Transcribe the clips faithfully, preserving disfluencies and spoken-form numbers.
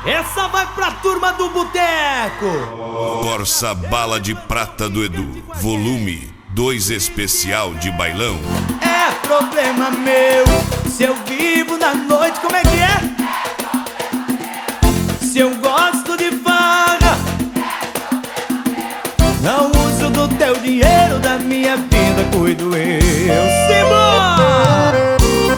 Essa vai pra turma do boteco. Corsa Bala de Prata do Edu, volume dois especial de bailão. É problema meu se eu vivo na noite, como é que é? Se eu gosto de farra, não uso do teu dinheiro, da minha vida cuido eu. Simbora!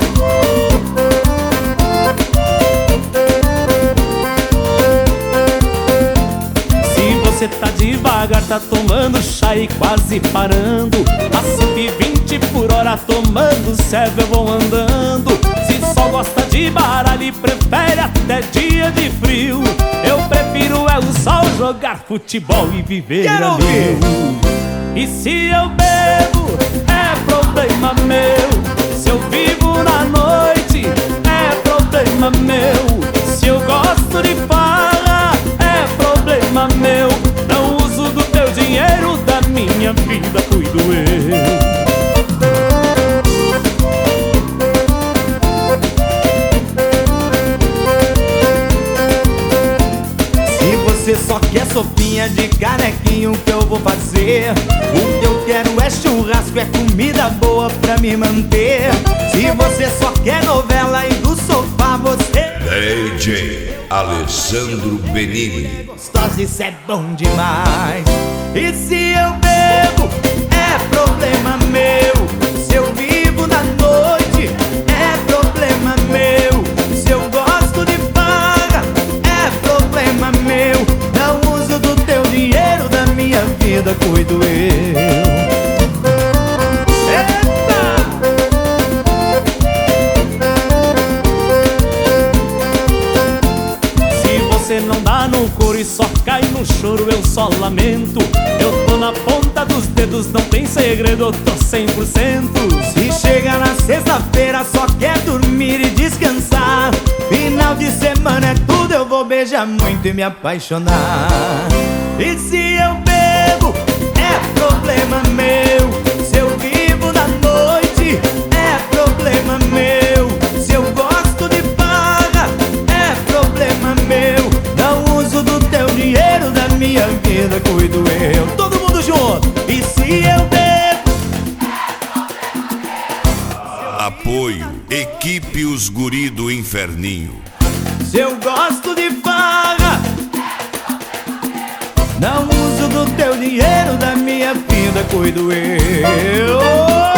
Você tá devagar, tá tomando chá e quase parando. A cento e vinte por hora tomando serve, eu vou andando. Se só gosta de baralho e prefere até dia de frio, eu prefiro é o sol, jogar futebol e viver a mil. E se eu bebo, é problema meu. Se eu vivo na noite, é problema meu. Se eu gosto de farra, é problema meu. Não uso do teu dinheiro, da minha vida cuido eu. Se você só quer sopinha de canequinho, o que eu vou fazer? O que eu quero é churrasco, é comida boa pra me manter. Se você só quer novela e do sofá, você D J Alessandro Benini. Gostosa, isso é bom demais. E se eu bebo, é problema meu. Se eu vivo na noite, é problema meu. Se eu gosto de farra, é problema meu. Não uso do teu dinheiro, da minha vida cuido eu. Você não dá no couro e só cai no choro, eu só lamento. Eu tô na ponta dos dedos, não tem segredo, eu tô cem por cento. Se chega na sexta-feira, só quer dormir e descansar. Final de semana é tudo, eu vou beijar muito e me apaixonar. E se eu bebo, é problema meu. Se eu vivo na noite, é problema meu. Se eu gosto de farra, é problema meu. Não uso do teu dinheiro, da minha vida cuido eu. Todo mundo junto. E se eu bebo? Apoio Equipe Os Guri do Inferninho. Se eu gosto de farra, não uso do teu dinheiro, da minha vida cuido eu.